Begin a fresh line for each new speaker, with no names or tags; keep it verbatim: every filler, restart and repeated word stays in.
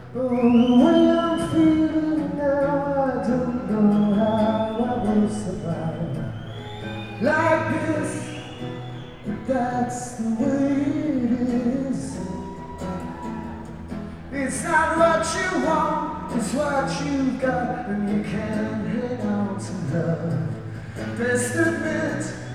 Oh, the way I'm feeling now, I don't know how I will survive like this, but that's the way it is. It's not what you want, it's what you got, and you can't hang on to love. Best admit